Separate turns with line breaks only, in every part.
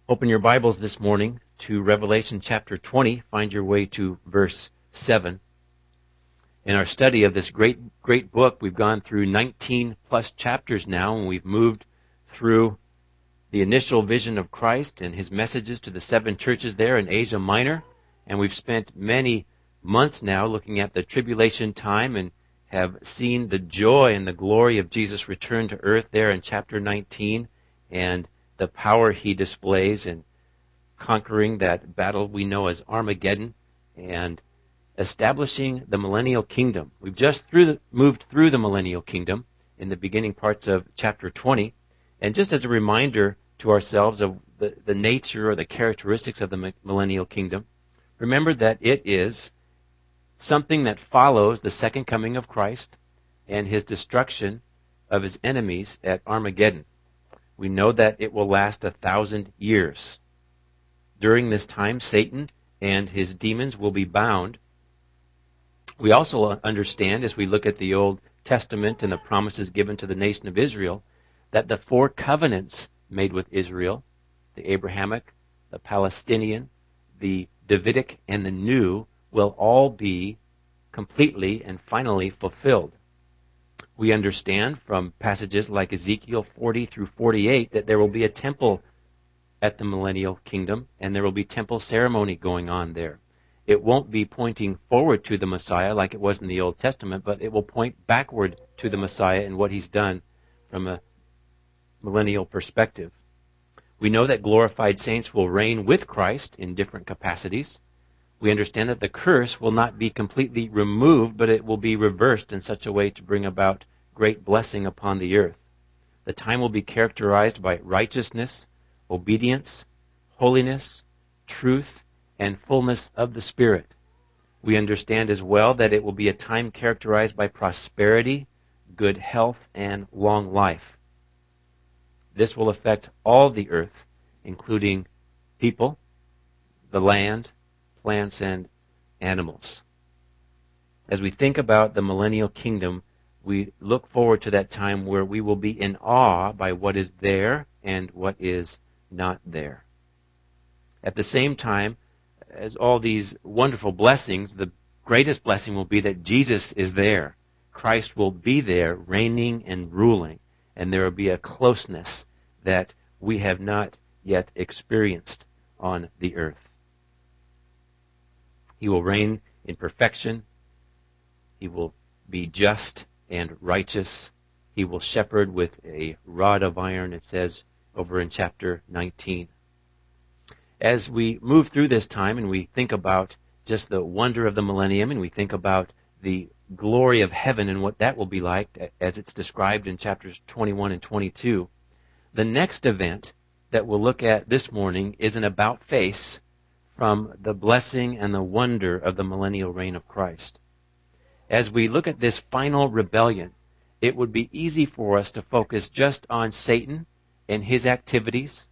Open your Bibles this morning to Revelation chapter 20. Find your way to verse 7. In our study of this great book, we've gone through 19 plus chapters now, and we've moved through the initial vision of Christ and his messages to the 7 churches there in Asia Minor. And we've spent many months now looking at the tribulation time and have seen the joy and the glory of Jesus' return to earth there in chapter 19 and the power he displays in conquering that battle we know as Armageddon and establishing the millennial kingdom. We've just moved through the millennial kingdom in the beginning parts of chapter 20. And just as a reminder to ourselves of the nature or the characteristics of the millennial kingdom, remember that it is something that follows the second coming of Christ and his destruction of his enemies at Armageddon. We know that it will last 1,000 years. During this time, Satan and his demons will be bound. We also understand, as we look at the Old Testament and the promises given to the nation of Israel, that the 4 covenants made with Israel, the Abrahamic, the Palestinian, the Davidic, and the New, will all be completely and finally fulfilled. We understand from passages like Ezekiel 40 through 48 that there will be a temple at the millennial kingdom, and there will be temple ceremony going on there. It won't be pointing forward to the Messiah like it was in the Old Testament, but it will point backward to the Messiah and what he's done from a millennial perspective. We know that glorified saints will reign with Christ in different capacities. We understand that the curse will not be completely removed, but it will be reversed in such a way to bring about great blessing upon the earth. The time will be characterized by righteousness, obedience, holiness, truth, and fullness of the Spirit. We understand as well that it will be a time characterized by prosperity, good health, and long life. This will affect all the earth, including people, the land, plants, and animals. As we think about the millennial kingdom, we look forward to that time where we will be in awe by what is there and what is not there. At the same time, as all these wonderful blessings, the greatest blessing will be that Jesus is there. Christ will be there, reigning and ruling, and there will be a closeness that we have not yet experienced on the earth. He will reign in perfection. He will be just and righteous. He will shepherd with a rod of iron, it says over in chapter 19. As we move through this time and we think about just the wonder of the millennium and we think about the glory of heaven and what that will be like as it's described in chapters 21 and 22, the next event that we'll look at this morning is an about face from the blessing and the wonder of the millennial reign of Christ. As we look at this final rebellion, it would be easy for us to focus just on Satan and his activities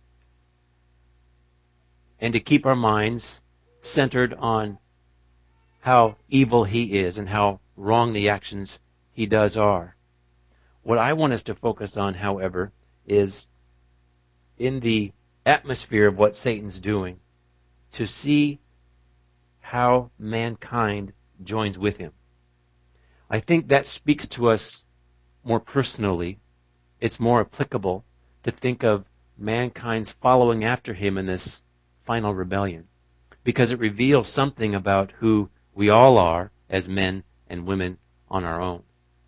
and to keep our minds centered on how evil he is and how wrong the actions he does are. What I want us to focus on, however, is in the atmosphere of what Satan's doing, to see how mankind joins with him. I think that speaks to us more personally. It's more applicable to think of mankind's following after him in this final rebellion, because it reveals something about who we all are as men and women on our own.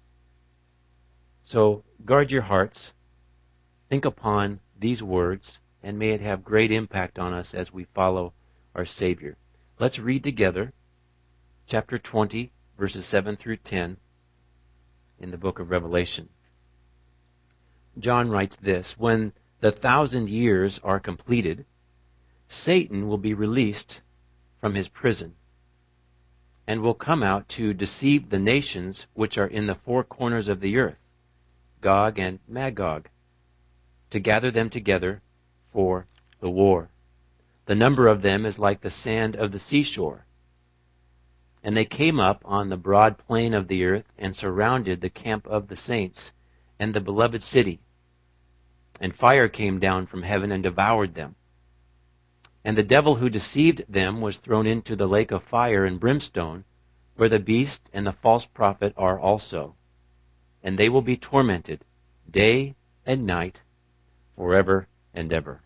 So guard your hearts, think upon these words, and may it have great impact on us as we follow our Savior. Let's read together chapter 20, verses 7 through 10 in the book of Revelation. John writes this: "When the 1,000 years are completed, Satan will be released from his prison and will come out to deceive the nations which are in the 4 corners of the earth, Gog and Magog, to gather them together for the war. The number of them is like the sand of the seashore. And they came up on the broad plain of the earth and surrounded the camp of the saints and the beloved city. And fire came down from heaven and devoured them. And the devil who deceived them was thrown into the lake of fire and brimstone, where the beast and the false prophet are also. And they will be tormented day and night forever and ever.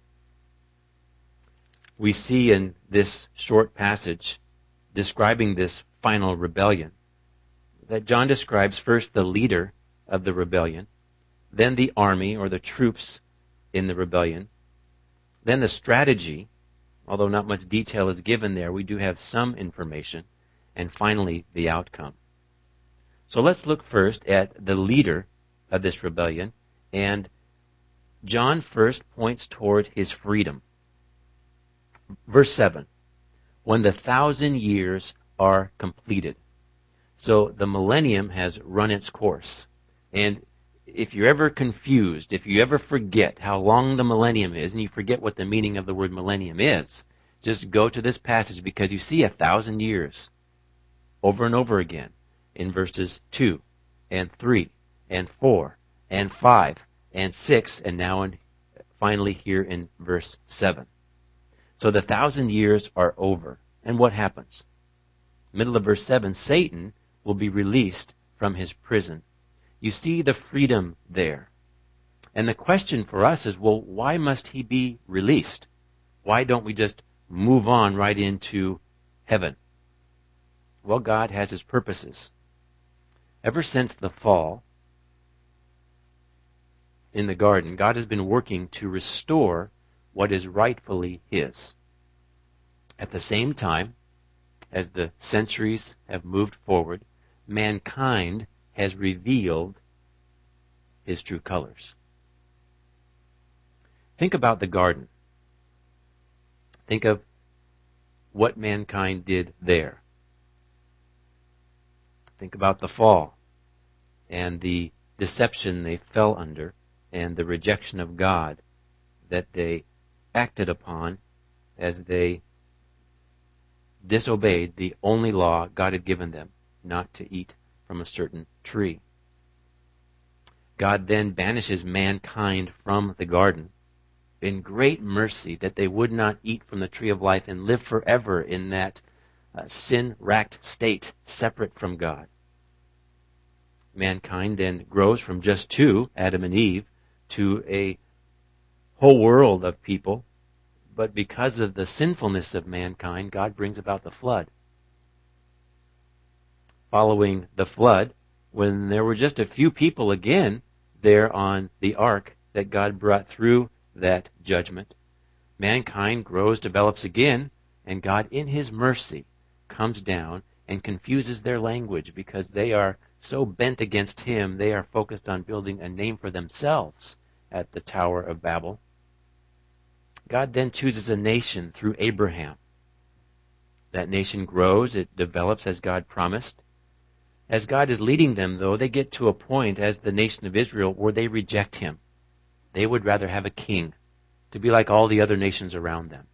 We see in this short passage describing this final rebellion that John describes first the leader of the rebellion, then the army or the troops in the rebellion, then the strategy, although not much detail is given there, we do have some information, and finally the outcome. So let's look first at the leader of this rebellion, and John first points toward his freedom. Verse 7, when the 1,000 years are completed. So the millennium has run its course. And if you're ever confused, if you ever forget how long the millennium is, and you forget what the meaning of the word millennium is, just go to this passage because you see 1,000 years over and over again in verses 2 and 3 and 4 and 5 and 6 and now finally here in verse 7. So the 1,000 years are over. And what happens? Middle of verse 7, Satan will be released from his prison. You see the freedom there. And the question for us is, well, why must he be released? Why don't we just move on right into heaven? Well, God has his purposes. Ever since the fall in the garden, God has been working to restore what is rightfully his. At the same time, as the centuries have moved forward, mankind has revealed his true colors. Think about the garden. Think of what mankind did there. Think about the fall and the deception they fell under and the rejection of God that they acted upon as they disobeyed the only law God had given them, not to eat from a certain tree. God then banishes mankind from the garden in great mercy that they would not eat from the tree of life and live forever in that sin-racked state, separate from God. Mankind then grows from just two, Adam and Eve, to a whole world of people. But because of the sinfulness of mankind, God brings about the flood. Following the flood, when there were just a few people again there on the ark that God brought through that judgment, mankind grows, develops again, and God in his mercy comes down and confuses their language because they are so bent against him, they are focused on building a name for themselves at the Tower of Babel. God then chooses a nation through Abraham. That nation grows, it develops as God promised. As God is leading them, though, they get to a point as the nation of Israel where they reject him. They would rather have a king to be like all the other nations around them.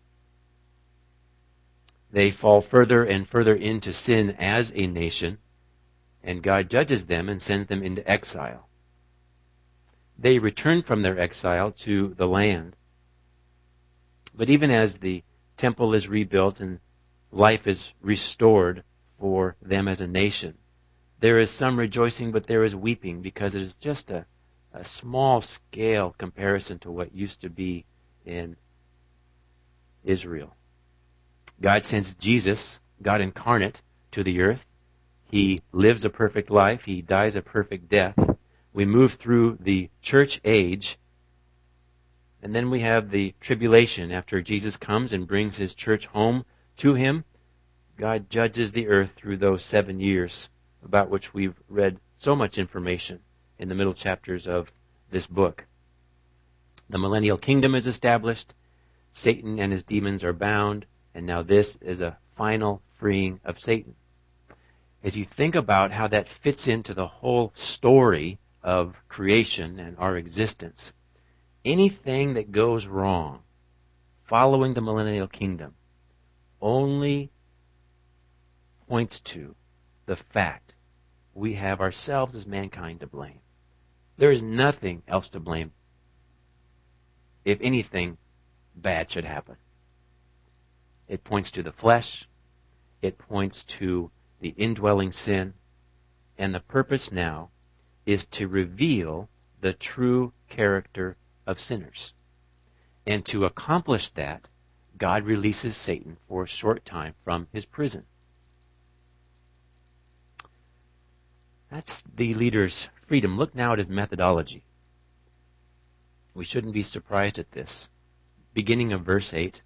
They fall further and further into sin as a nation, and God judges them and sends them into exile. They return from their exile to the land. But even as the temple is rebuilt and life is restored for them as a nation, there is some rejoicing, but there is weeping because it is just a small scale comparison to what used to be in Israel. God sends Jesus, God incarnate, to the earth. He lives a perfect life. He dies a perfect death. We move through the church age, and then we have the tribulation after Jesus comes and brings his church home to him. God judges the earth through those 7 years, about which we've read so much information in the middle chapters of this book. The millennial kingdom is established. Satan and his demons are bound. And now this is a final freeing of Satan. As you think about how that fits into the whole story of creation and our existence, anything that goes wrong following the millennial kingdom only points to the fact we have ourselves as mankind to blame. There is nothing else to blame. If anything, bad should happen. It points to the flesh. It points to the indwelling sin. And the purpose now is to reveal the true character of sinners. And to accomplish that, God releases Satan for a short time from his prison. That's the leader's freedom. Look now at his methodology. We shouldn't be surprised at this. Beginning of verse 8,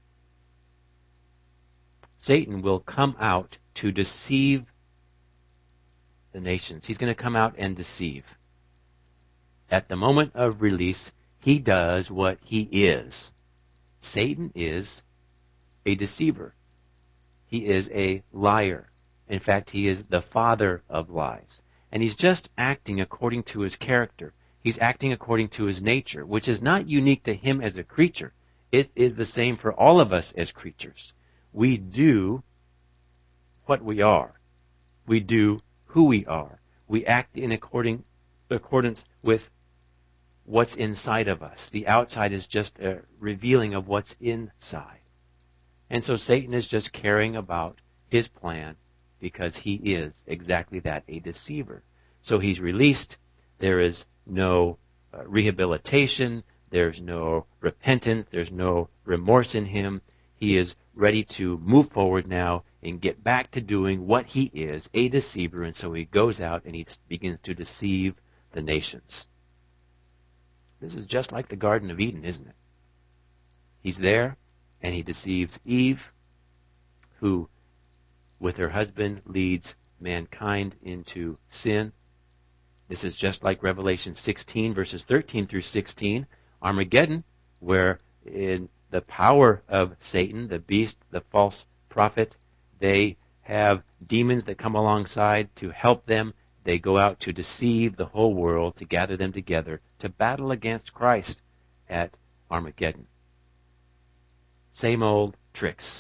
Satan will come out to deceive the nations. He's going to come out and deceive. At the moment of release, he does what he is. Satan is a deceiver. He is a liar. In fact, he is the father of lies. And he's just acting according to his character. He's acting according to his nature, which is not unique to him as a creature. It is the same for all of us as creatures. We do what we are. We do who we are. We act in accordance with what's inside of us. The outside is just a revealing of what's inside. And so Satan is just carrying about his plan because he is exactly that, a deceiver. So he's released. There is no rehabilitation. There's no repentance. There's no remorse in him. He is ready to move forward now and get back to doing what he is, a deceiver. And so he goes out and he begins to deceive the nations. This is just like the Garden of Eden, isn't it? He's there and he deceives Eve, who with her husband leads mankind into sin. This is just like Revelation 16, verses 13 through 16, Armageddon, where in the power of Satan, the beast, the false prophet, they have demons that come alongside to help them. They go out to deceive the whole world, to gather them together, to battle against Christ at Armageddon. Same old tricks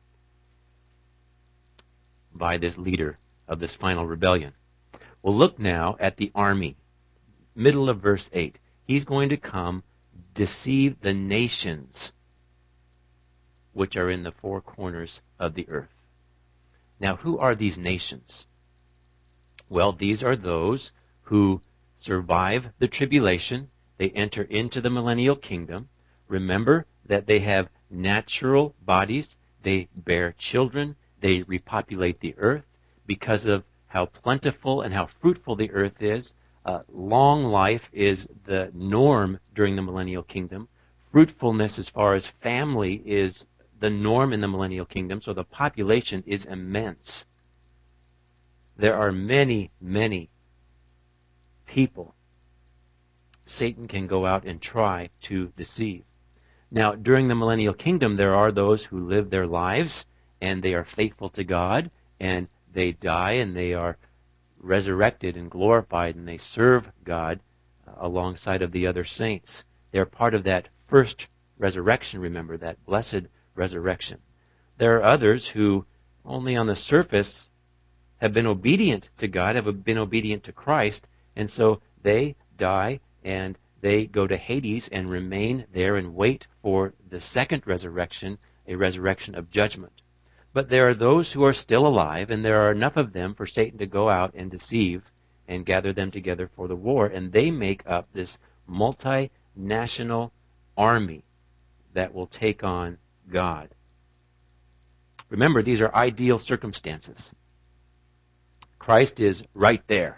by this leader of this final rebellion. Well, look now at the army. Middle of verse 8. He's going to come deceive the nations which are in the four corners of the earth. Now, who are these nations? Well, these are those who survive the tribulation. They enter into the millennial kingdom. Remember that they have natural bodies. They bear children. They repopulate the earth because of how plentiful and how fruitful the earth is. Long life is the norm during the millennial kingdom. Fruitfulness as far as family is the norm in the millennial kingdom, so the population is immense. There are many, many people Satan can go out and try to deceive. Now, during the millennial kingdom, there are those who live their lives and they are faithful to God, and they die and they are resurrected and glorified, and they serve God alongside of the other saints. They're part of that first resurrection, remember, that blessed resurrection. There are others who only on the surface have been obedient to God, have been obedient to Christ, and so they die and they go to Hades and remain there and wait for the second resurrection, a resurrection of judgment. But there are those who are still alive, and there are enough of them for Satan to go out and deceive and gather them together for the war, and they make up this multinational army that will take on God. Remember, these are ideal circumstances. Christ is right there.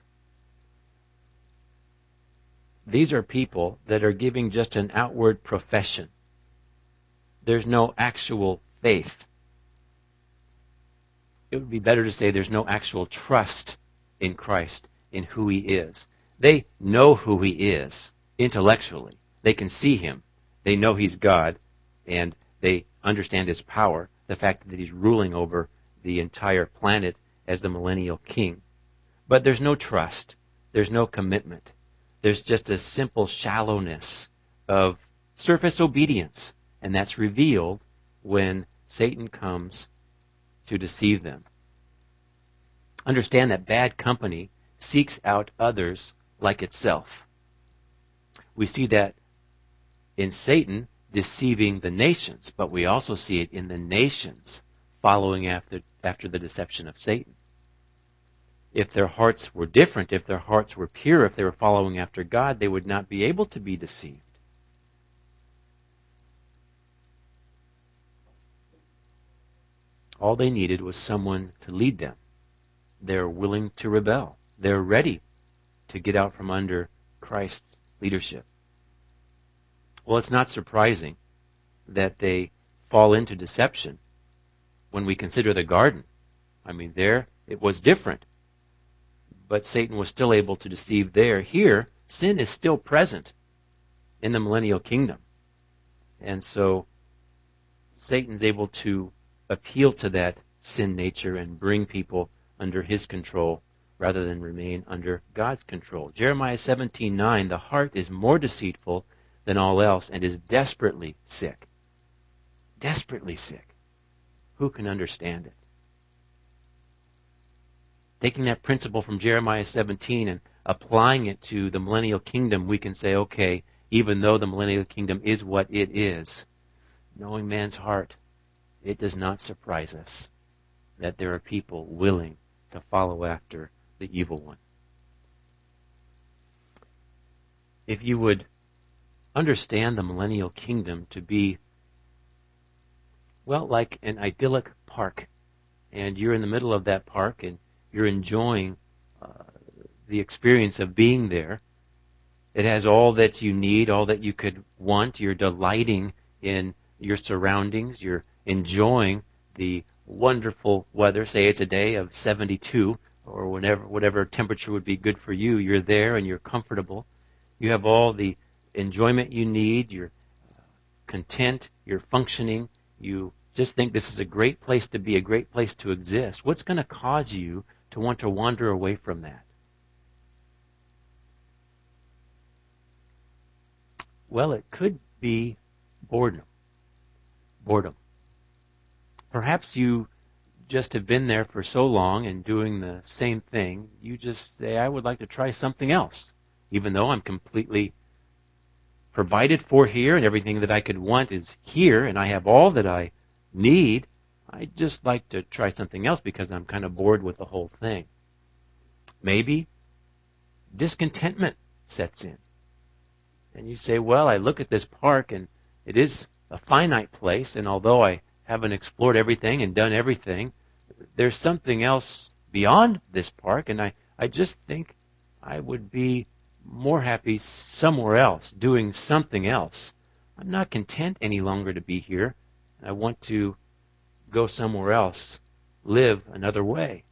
These are people that are giving just an outward profession. There's no actual faith. It would be better to say there's no actual trust in Christ, in who he is. They know who he is intellectually. They can see him. They know he's God, and they understand his power, the fact that he's ruling over the entire planet as the millennial king. But there's no trust. There's no commitment. There's just a simple shallowness of surface obedience, and that's revealed when Satan comes to deceive them. Understand that bad company seeks out others like itself. We see that in Satan, deceiving the nations, but we also see it in the nations following after the deception of Satan. If their hearts were different, if their hearts were pure, if they were following after God, they would not be able to be deceived. All they needed was someone to lead them. They're willing to rebel. They're ready to get out from under Christ's leadership. Well, it's not surprising that they fall into deception when we consider the garden. I mean, there it was different. But Satan was still able to deceive there. Here, sin is still present in the millennial kingdom. And so Satan's able to appeal to that sin nature and bring people under his control rather than remain under God's control. Jeremiah 17:9, the heart is more deceitful than all else and is desperately sick. Desperately sick. Who can understand it? Taking that principle from Jeremiah 17 and applying it to the millennial kingdom, we can say, okay, even though the millennial kingdom is what it is, knowing man's heart, it does not surprise us that there are people willing to follow after the evil one. If you would understand the millennial kingdom to be, well, like an idyllic park, and you're in the middle of that park and you're enjoying the experience of being there. It has all that you need, all that you could want. You're delighting in your surroundings. You're enjoying the wonderful weather. Say it's a day of 72 or whatever temperature would be good for you. You're there and you're comfortable. You have all the enjoyment you need. You're content. You're functioning. You just think this is a great place to be, a great place to exist. What's going to cause you to want to wander away from that? Well, it could be boredom. Boredom. Perhaps you just have been there for so long and doing the same thing, you just say, I would like to try something else. Even though I'm completely provided for here and everything that I could want is here and I have all that I need, I'd just like to try something else because I'm kind of bored with the whole thing. Maybe discontentment sets in. And you say, well, I look at this park and it is a finite place, and although I haven't explored everything and done everything, there's something else beyond this park, and I just think I would be more happy somewhere else, doing something else. I'm not content any longer to be here. I want to go somewhere else, live another way.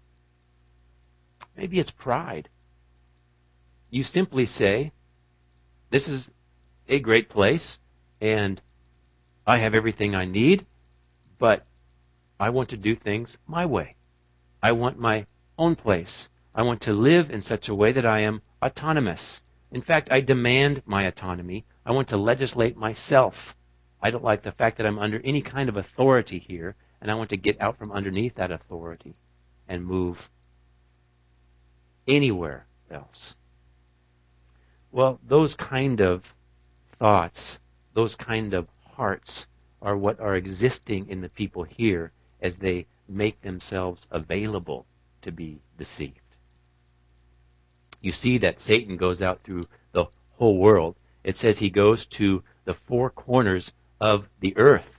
Maybe it's pride. You simply say, this is a great place, and I have everything I need, but I want to do things my way. I want my own place. I want to live in such a way that I am autonomous. In fact, I demand my autonomy. I want to legislate myself. I don't like the fact that I'm under any kind of authority here, and I want to get out from underneath that authority and move anywhere else. Well, those kind of thoughts, those kind of hearts are what are existing in the people here as they make themselves available to be deceived. You see that Satan goes out through the whole world. It says he goes to the four corners of the earth.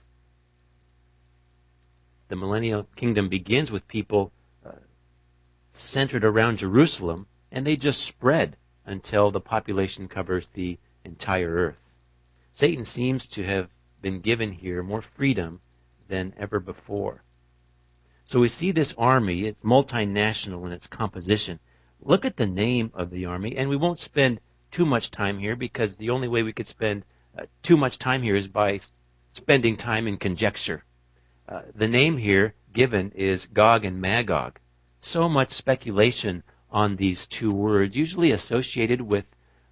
The millennial kingdom begins with people centered around Jerusalem, and they just spread until the population covers the entire earth. Satan seems to have been given here more freedom than ever before. So we see this army, it's multinational in its composition. Look at the name of the army, and we won't spend too much time here because the only way we could spend too much time here is by spending time in conjecture. The name here given is Gog and Magog. So much speculation on these two words, usually associated with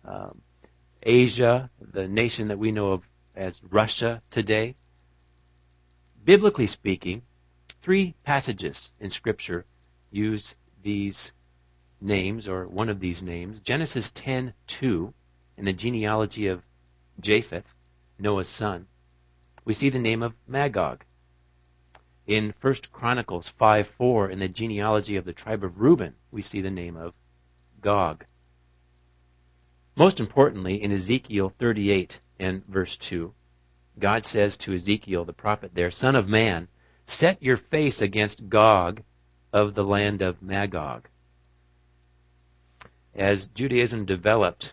Asia, the nation that we know of as Russia today. Biblically speaking, 3 passages in Scripture use these names, or one of these names. Genesis 10:2, in the genealogy of Japheth, Noah's son. We see the name of Magog. In 1 Chronicles 5:4, in the genealogy of the tribe of Reuben, we see the name of Gog. Most importantly, in Ezekiel 38 and verse 2, God says to Ezekiel, the prophet there, "Son of man, set your face against Gog of the land of Magog." As Judaism developed,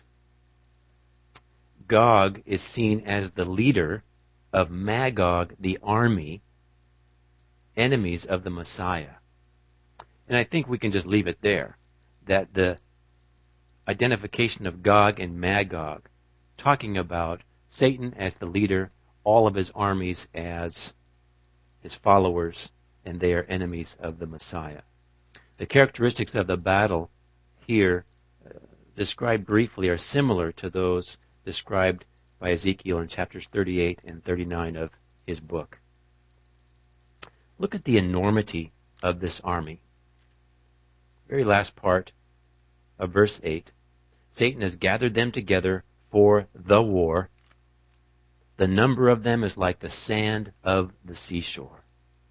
Gog is seen as the leader of Magog, the army, enemies of the Messiah. And I think we can just leave it there, that the identification of Gog and Magog, talking about Satan as the leader, all of his armies as his followers, and they are enemies of the Messiah. The characteristics of the battle here described briefly are similar to those described by Ezekiel in chapters 38 and 39 of his book. Look at the enormity of this army. Very last part of verse 8. Satan has gathered them together for the war. The number of them is like the sand of the seashore.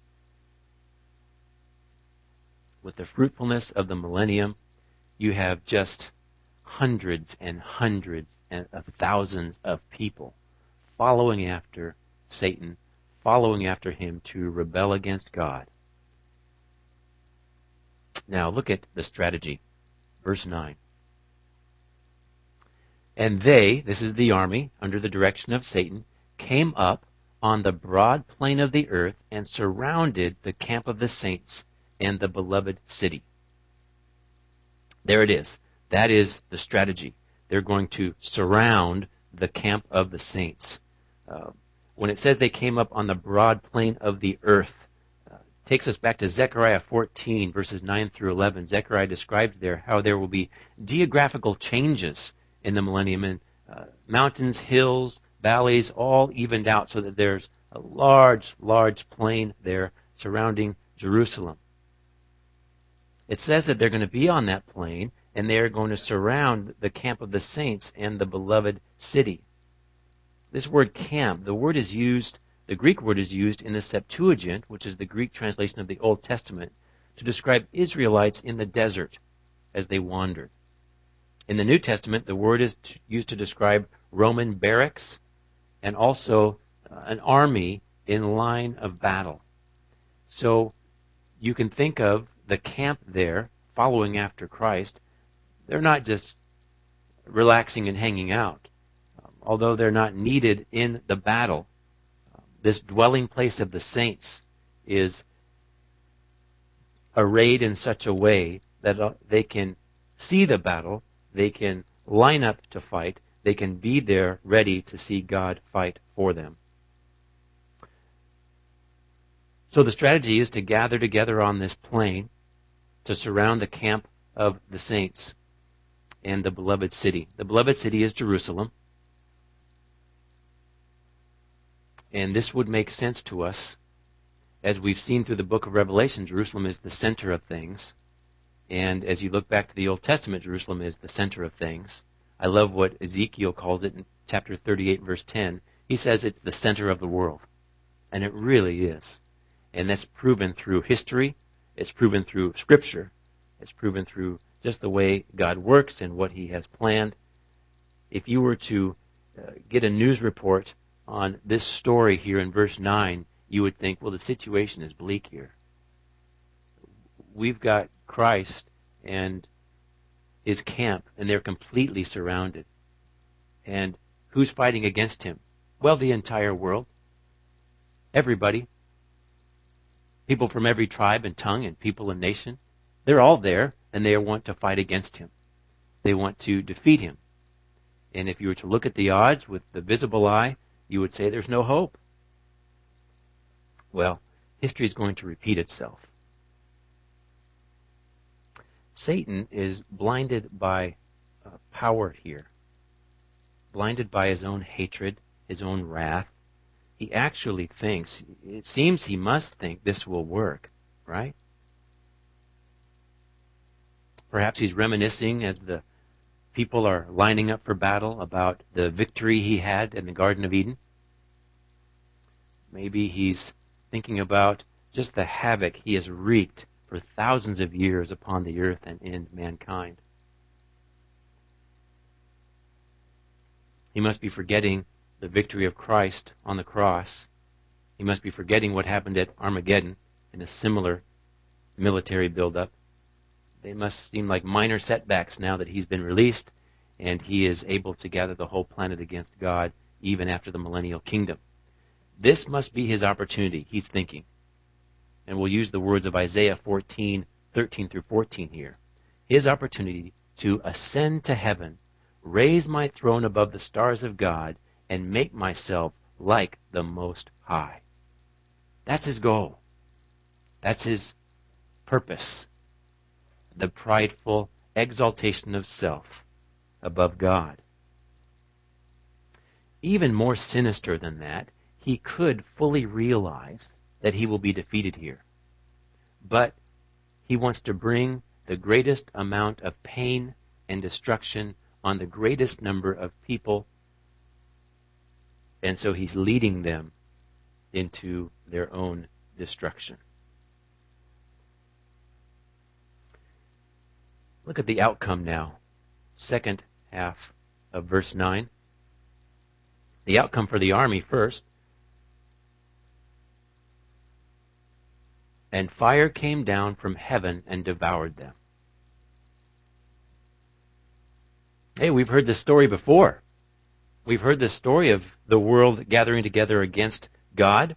With the fruitfulness of the millennium, you have just hundreds and hundreds of thousands of people following after Satan, following after him to rebel against God. Now look at the strategy. Verse 9. And they, this is the army, under the direction of Satan, came up on the broad plain of the earth and surrounded the camp of the saints and the beloved city. There it is. That is the strategy. They're going to surround the camp of the saints. When it says they came up on the broad plain of the earth, takes us back to Zechariah 14, verses 9 through 11. Zechariah describes there how there will be geographical changes in the millennium, and mountains, hills, valleys, all evened out so that there's a large, large plain there surrounding Jerusalem. It says that they're going to be on that plain, and they are going to surround the camp of the saints and the beloved city. This word camp, the Greek word is used in the Septuagint, which is the Greek translation of the Old Testament, to describe Israelites in the desert as they wandered. In the New Testament, the word is used to describe Roman barracks and also an army in line of battle. So you can think of the camp there following after Christ. They're not just relaxing and hanging out. Although they're not needed in the battle, this dwelling place of the saints is arrayed in such a way that they can see the battle, they can line up to fight, they can be there ready to see God fight for them. So the strategy is to gather together on this plain to surround the camp of the saints and the beloved city. The beloved city is Jerusalem. And this would make sense to us. As we've seen through the book of Revelation, Jerusalem is the center of things. And as you look back to the Old Testament, Jerusalem is the center of things. I love what Ezekiel calls it in chapter 38, verse 10. He says it's the center of the world. And it really is. And that's proven through history. It's proven through Scripture. It's proven through just the way God works and what He has planned. If you were to get a news report on this story here in verse 9, you would think, well, the situation is bleak here. We've got Christ and His camp, and they're completely surrounded. And who's fighting against Him? Well, the entire world. Everybody. People from every tribe and tongue and people and nation. They're all there, and they want to fight against Him. They want to defeat Him. And if you were to look at the odds with the visible eye, you would say there's no hope. Well, history is going to repeat itself. Satan is blinded by power here. Blinded by his own hatred, his own wrath. He actually thinks, it seems he must think this will work, right? Perhaps he's reminiscing as the people are lining up for battle about the victory he had in the Garden of Eden. Maybe he's thinking about just the havoc he has wreaked for thousands of years upon the earth and in mankind. He must be forgetting the victory of Christ on the cross. He must be forgetting what happened at Armageddon in a similar military buildup. They must seem like minor setbacks now that he's been released and he is able to gather the whole planet against God even after the millennial kingdom. This must be his opportunity, he's thinking. And we'll use the words of Isaiah 14:13 through 14 here. His opportunity to ascend to heaven, raise my throne above the stars of God, and make myself like the Most High. That's his goal. That's his purpose. The prideful exaltation of self above God. Even more sinister than that, he could fully realize that he will be defeated here. But he wants to bring the greatest amount of pain and destruction on the greatest number of people, and so he's leading them into their own destruction. Look at the outcome now. Second half of verse 9. The outcome for the army first. And fire came down from heaven and devoured them. Hey, we've heard this story before. We've heard this story of the world gathering together against God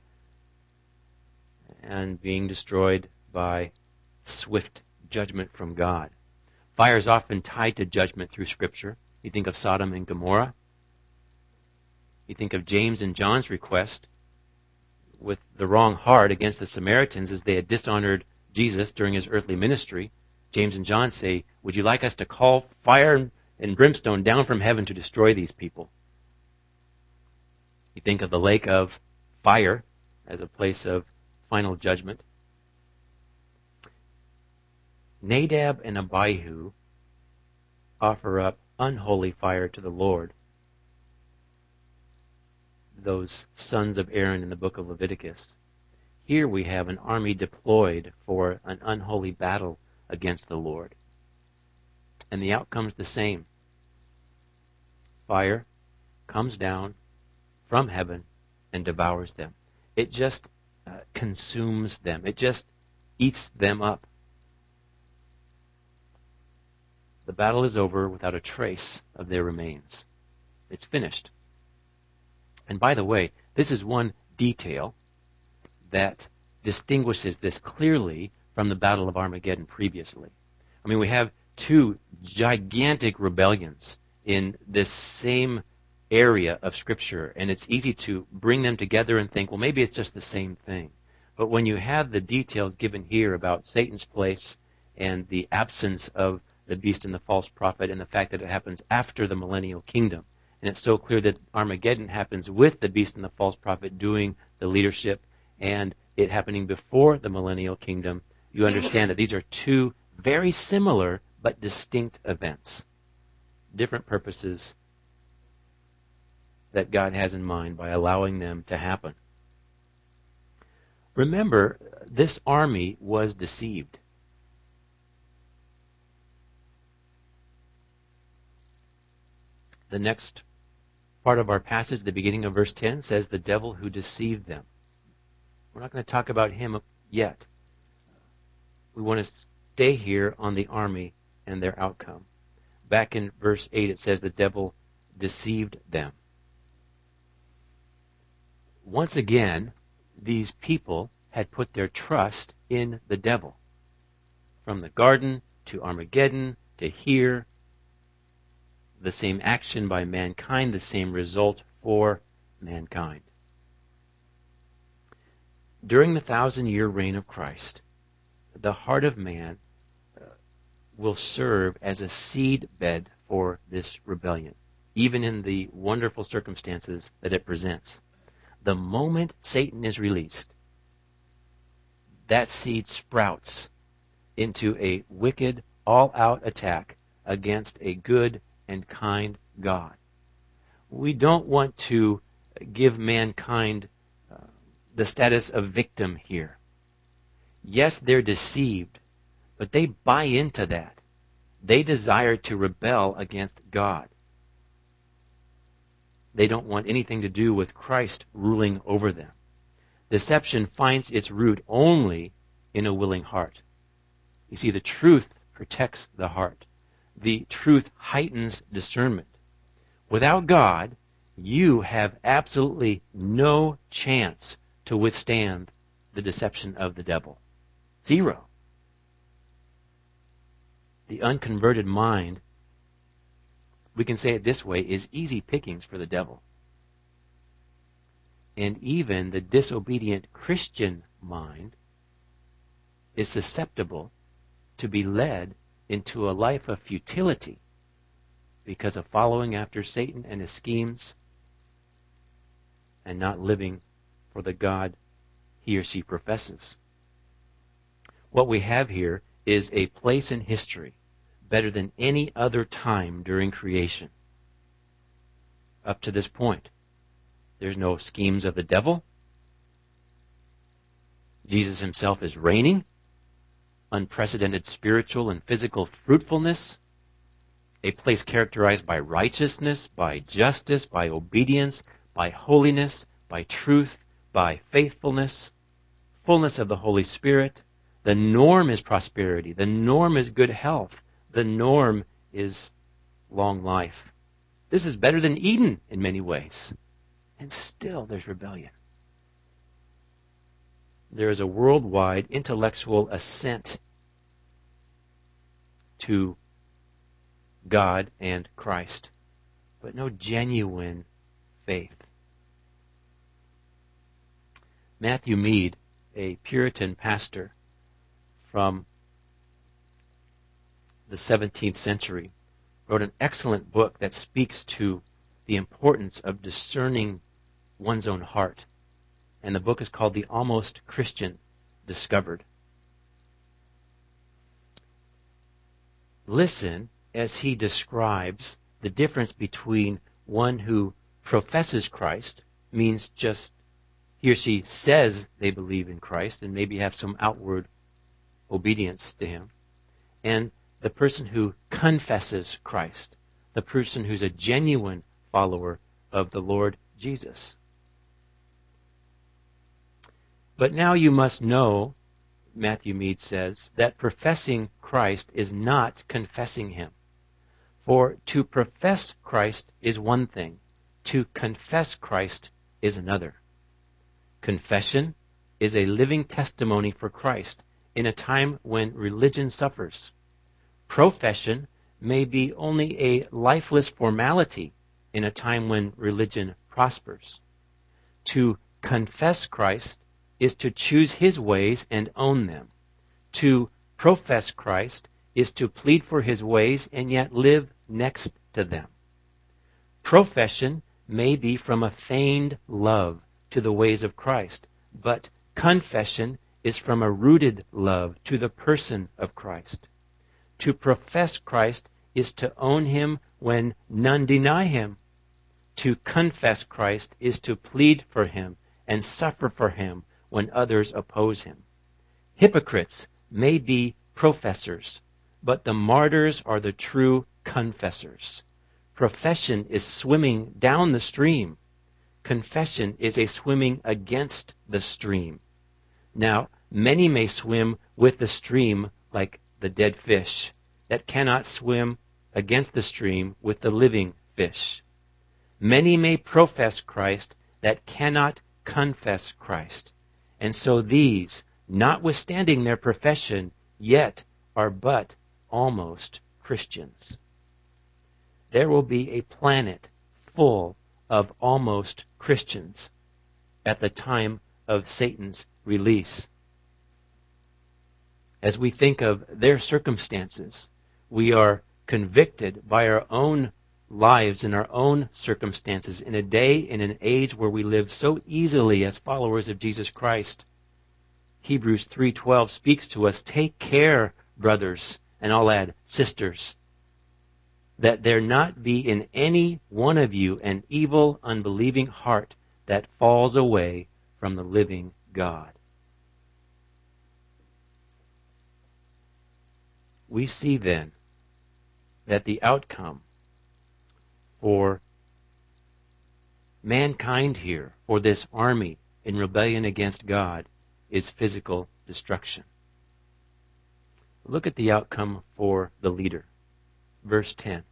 and being destroyed by swift judgment from God. Fire is often tied to judgment through Scripture. You think of Sodom and Gomorrah. You think of James and John's request with the wrong heart against the Samaritans as they had dishonored Jesus during his earthly ministry. James and John say, would you like us to call fire and brimstone down from heaven to destroy these people? You think of the lake of fire as a place of final judgment. Nadab and Abihu offer up unholy fire to the Lord. Those sons of Aaron in the book of Leviticus. Here we have an army deployed for an unholy battle against the Lord. And the outcome's the same. Fire comes down from heaven and devours them. It just consumes them. It just eats them up. The battle is over without a trace of their remains. It's finished. And by the way, this is one detail that distinguishes this clearly from the Battle of Armageddon previously. I mean, we have two gigantic rebellions in this same area of Scripture, and it's easy to bring them together and think, well, maybe it's just the same thing. But when you have the details given here about Satan's place and the absence of the beast and the false prophet and the fact that it happens after the millennial kingdom, and it's so clear that Armageddon happens with the beast and the false prophet doing the leadership and it happening before the millennial kingdom, you understand that these are two very similar but distinct events. Different purposes that God has in mind by allowing them to happen. Remember, this army was deceived. The next part of our passage, the beginning of verse 10, says the devil who deceived them. We're not going to talk about him yet. We want to stay here on the army and their outcome. Back in verse 8 it says the devil deceived them. Once again, these people had put their trust in the devil. From the garden to Armageddon to here, the same action by mankind, the same result for mankind. During the 1,000-year reign of Christ, the heart of man will serve as a seed bed for this rebellion, even in the wonderful circumstances that it presents. The moment Satan is released, that seed sprouts into a wicked, all-out attack against a good and kind God. We don't want to give mankind the status of victim here. Yes, they're deceived, but they buy into that. They desire to rebel against God. They don't want anything to do with Christ ruling over them. Deception finds its root only in a willing heart. You see, the truth protects the heart. The truth heightens discernment. Without God, you have absolutely no chance to withstand the deception of the devil. Zero. The unconverted mind, we can say it this way, is easy pickings for the devil. And even the disobedient Christian mind is susceptible to be led into a life of futility because of following after Satan and his schemes and not living for the God he or she professes. What we have here is a place in history better than any other time during creation. Up to this point, there's no schemes of the devil. Jesus himself is reigning. Unprecedented spiritual and physical fruitfulness. A place characterized by righteousness, by justice, by obedience, by holiness, by truth, by faithfulness. Fullness of the Holy Spirit. The norm is prosperity. The norm is good health. The norm is long life. This is better than Eden in many ways. And still there's rebellion. There is a worldwide intellectual assent to God and Christ, but no genuine faith. Matthew Mead, a Puritan pastor from the 17th century, wrote an excellent book that speaks to the importance of discerning one's own heart. And the book is called The Almost Christian Discovered. Listen as he describes the difference between one who professes Christ, means just he or she says they believe in Christ and maybe have some outward obedience to him, and the person who confesses Christ, the person who's a genuine follower of the Lord Jesus. But now you must know, Matthew Mead says, that professing Christ is not confessing him. For to profess Christ is one thing, to confess Christ is another. Confession is a living testimony for Christ in a time when religion suffers. Profession may be only a lifeless formality in a time when religion prospers. To confess Christ is to choose his ways and own them. To profess Christ is to plead for his ways and yet live next to them. Profession may be from a feigned love to the ways of Christ, but confession is from a rooted love to the person of Christ. To profess Christ is to own him when none deny him. To confess Christ is to plead for him and suffer for him when others oppose him. Hypocrites may be professors, but the martyrs are the true confessors. Profession is swimming down the stream. Confession is a swimming against the stream. Now, many may swim with the stream like the dead fish that cannot swim against the stream with the living fish. Many may profess Christ that cannot confess Christ. And so these, notwithstanding their profession, yet are but almost Christians. There will be a planet full of almost Christians at the time of Satan's release. As we think of their circumstances, we are convicted by our own lives and our own circumstances in a day and an age where we live so easily as followers of Jesus Christ. Hebrews 3:12 speaks to us, take care, brothers, and I'll add, sisters, that there not be in any one of you an evil, unbelieving heart that falls away from the living God. We see then that the outcome for mankind here, for this army in rebellion against God, is physical destruction. Look at the outcome for the leader. Verse 10.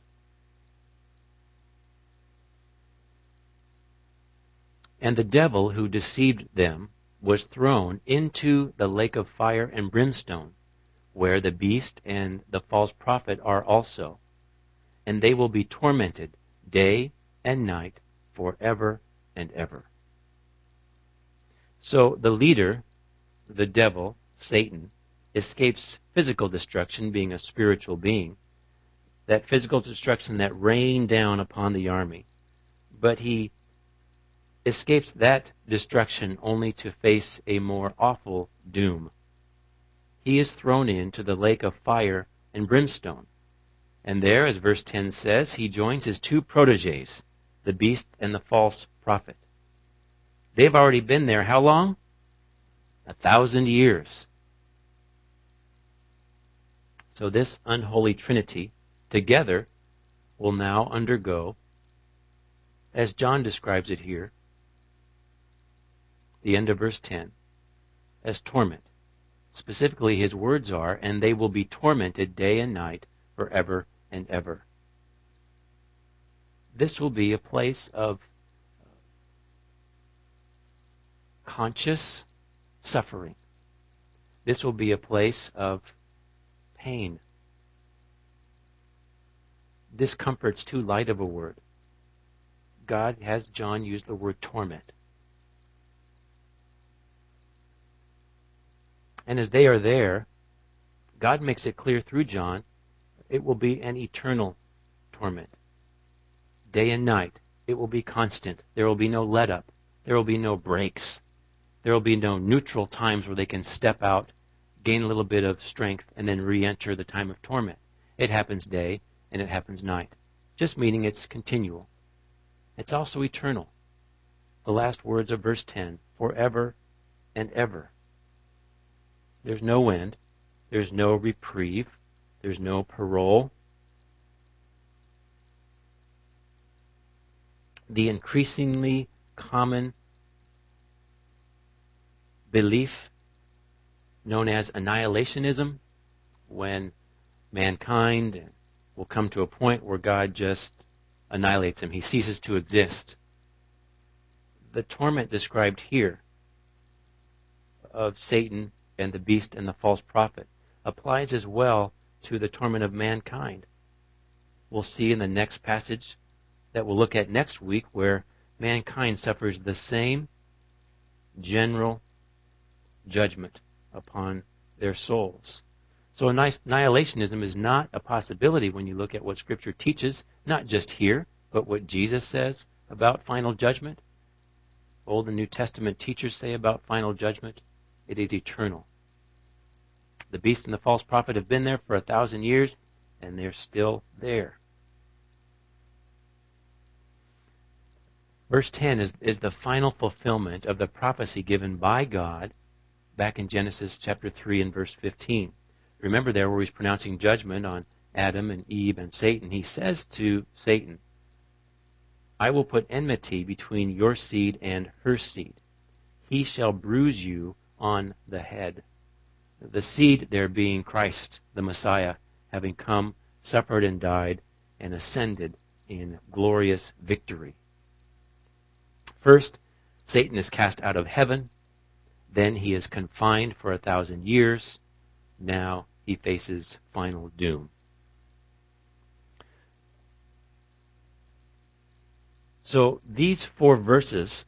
And the devil who deceived them was thrown into the lake of fire and brimstone, where the beast and the false prophet are also. And they will be tormented day and night forever and ever. So the leader, the devil, Satan, escapes physical destruction, being a spiritual being, that physical destruction that rained down upon the army. But he escapes that destruction only to face a more awful doom. He is thrown into the lake of fire and brimstone. And there, as verse 10 says, he joins his two protégés, the beast and the false prophet. They've already been there how long? 1,000 years. So this unholy trinity together will now undergo, as John describes it here, the end of verse 10, as torment. Specifically, his words are, and they will be tormented day and night forever and ever. This will be a place of conscious suffering. This will be a place of pain. Discomfort's too light of a word. God has John use the word torment. And as they are there, God makes it clear through John, it will be an eternal torment. Day and night, it will be constant. There will be no let-up. There will be no breaks. There will be no neutral times where they can step out, gain a little bit of strength, and then re-enter the time of torment. It happens day and it happens night. Just meaning it's continual. It's also eternal. The last words of verse 10, forever and ever. There's no end. There's no reprieve. There's no parole. The increasingly common belief known as annihilationism, when mankind will come to a point where God just annihilates him. He ceases to exist. The torment described here of Satan and the beast and the false prophet applies as well to the torment of mankind. We'll see in the next passage that we'll look at next week where mankind suffers the same general judgment upon their souls. So annihilationism is not a possibility when you look at what Scripture teaches, not just here, but what Jesus says about final judgment. Old and New Testament teachers say about final judgment. It is eternal. The beast and the false prophet have been there for 1,000 years, and they're still there. Verse 10 is the final fulfillment of the prophecy given by God back in Genesis chapter 3 and verse 15. Remember there where he's pronouncing judgment on Adam and Eve and Satan. He says to Satan, I will put enmity between your seed and her seed. He shall bruise you on the head. The seed there being Christ, the Messiah, having come, suffered and died, and ascended in glorious victory. First, Satan is cast out of heaven. Then he is confined for 1,000 years. Now he faces final doom. So these 4 verses,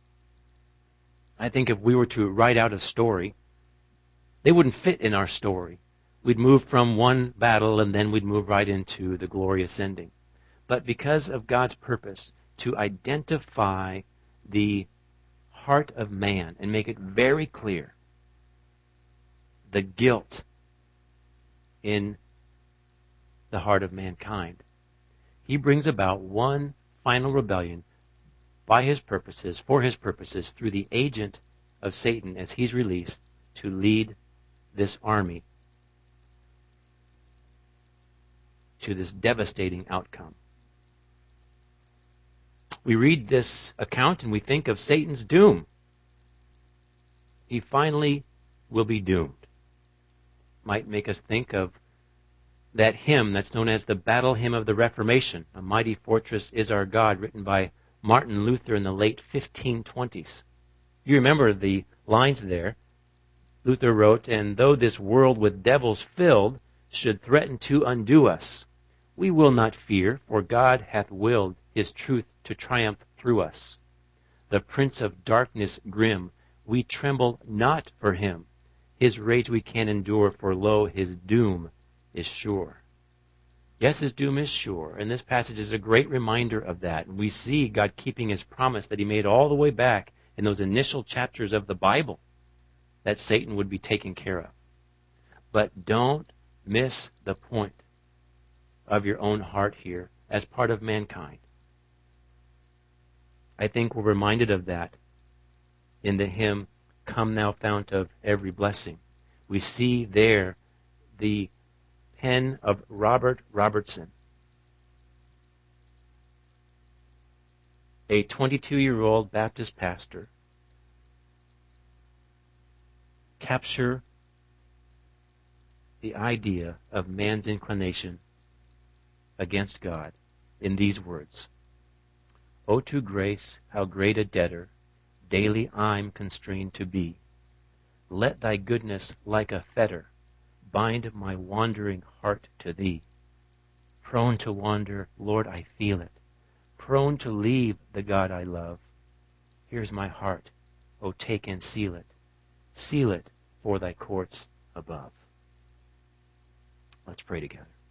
I think if we were to write out a story, they wouldn't fit in our story. We'd move from one battle and then we'd move right into the glorious ending. But because of God's purpose to identify the heart of man and make it very clear the guilt in the heart of mankind, he brings about one final rebellion by his purposes, for his purposes, through the agent of Satan as he's released to lead this army to this devastating outcome. We read this account and we think of Satan's doom. He finally will be doomed. Might make us think of that hymn that's known as the Battle Hymn of the Reformation, A Mighty Fortress is Our God, written by Martin Luther in the late 1520s. You remember the lines there. Luther wrote, "And though this world with devils filled should threaten to undo us, we will not fear, for God hath willed His truth to triumph through us. The prince of darkness grim, we tremble not for him. His rage we can endure, for lo, his doom is sure." Yes, his doom is sure, and this passage is a great reminder of that. And we see God keeping His promise that He made all the way back in those initial chapters of the Bible, that Satan would be taken care of. But don't miss the point of your own heart here as part of mankind. I think we're reminded of that in the hymn, "Come Thou Fount of Every Blessing." We see there the pen of Robert Robertson, a 22-year-old Baptist pastor, capture the idea of man's inclination against God in these words: "O to grace, how great a debtor daily I'm constrained to be. Let Thy goodness like a fetter bind my wandering heart to Thee. Prone to wander, Lord, I feel it. Prone to leave the God I love. Here's my heart, O take and seal it. Seal it for Thy courts above." Let's pray together.